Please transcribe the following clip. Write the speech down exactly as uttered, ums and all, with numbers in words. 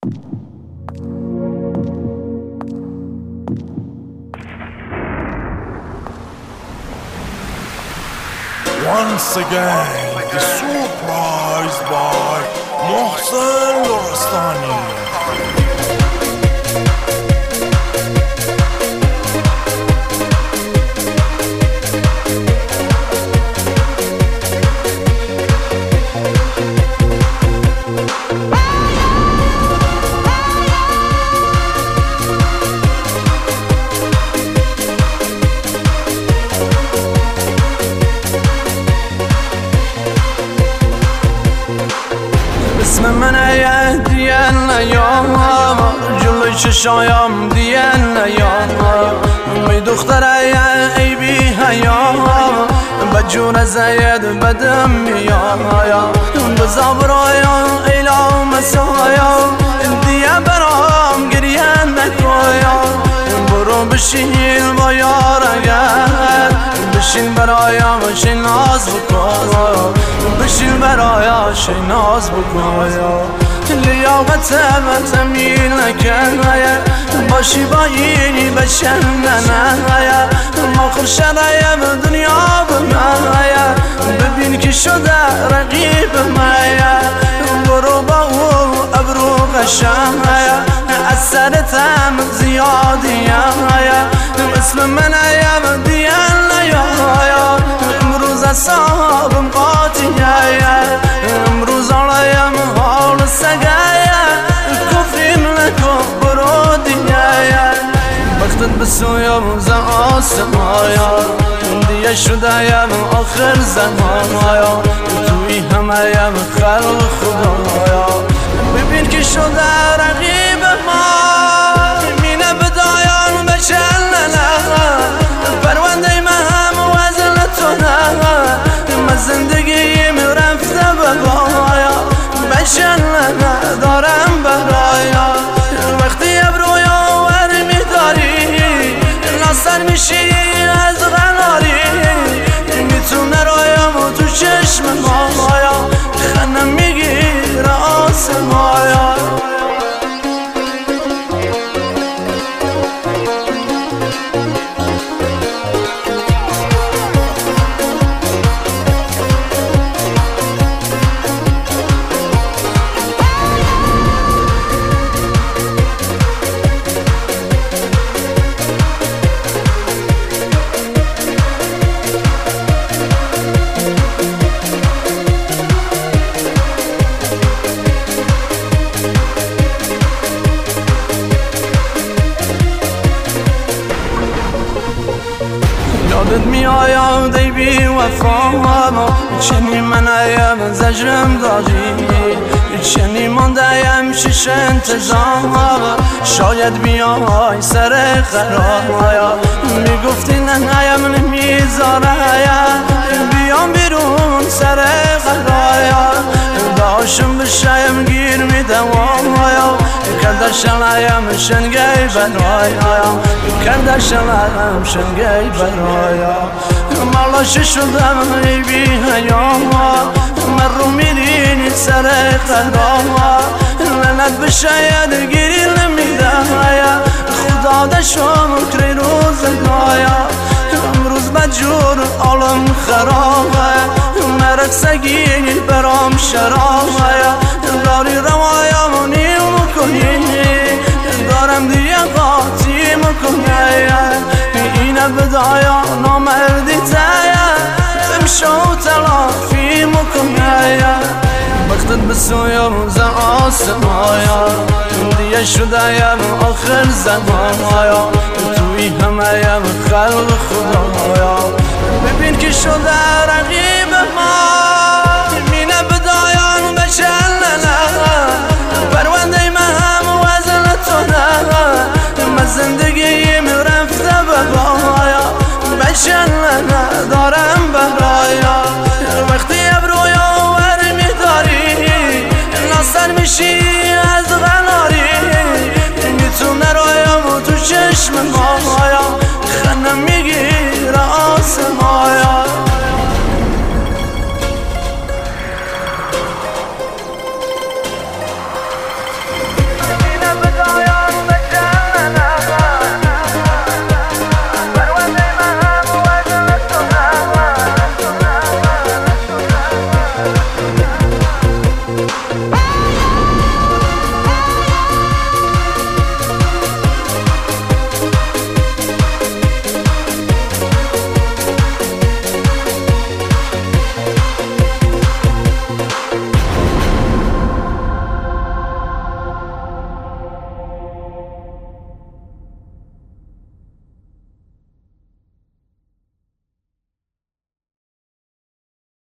Once again, the surprise by Mohsen Lorestani. اسم من دیان نیام جلوی چشایم دیان نیام می دختر ای بی حیام بجور زید بدم میایم بزا برایم ایلا مسایم دیه برام گریه نکایم برو بشین با یار اگر بشین برایم شی ناز بکن بشین برایم شی ناز بکن لیاقت من تمیل نکن باشی با اینی بشنن ماخر شرایم دنیا بمن ببین که شده رقیب من برو با او ابرو قشن از سرتم زیادیم اسم من ایم دیان نیایم امروز اصابم قاطیه امروز آلایم حال سگه کفریم نکن برو دیگه وقتت بسویم ز آسمایا دیگه شدهیم آخر زمایا توی همهیم خلق خدایا ببین که شده رقیب ما مینه بدایان بچلنه پرونده من وزن تو نه من زندگیم رفته بگایا بچلنه دارم برایا وقتی ابرویا ور میداری ناصر میشی از غناری میتونه رایم و تو چشم مایا خنم میگیره آسمایا یادت میآید ای بی وفا چنی من ایم زجرم داری چنی ماندهیم شش انتظار شاید بیای سر قرار میگفتی نه ایم نمیذاره بیام بیرون سر قرار داشم بشایم گیر میدم کردشم ایم شنگی برایم کردشم شنگی برایم مالش شدم ای بی حیام من رو میرینی سر قلبم لعنت به شاید گیری نمیده خدا دشم کری روزگایا امروز بجور عالم خرابه مرد سگینی برام شرابه داری روایم نیم کنی دارم دیگه قاطی مکنی اینه بدایا نامردی تایا امشو تلافی مکنی وقتت بسویم ز آسمایا دیگه شدهیم آخر زمایا توی همهیم خلق خدایا ببین که شده رقیب ما مینه بدایان بچل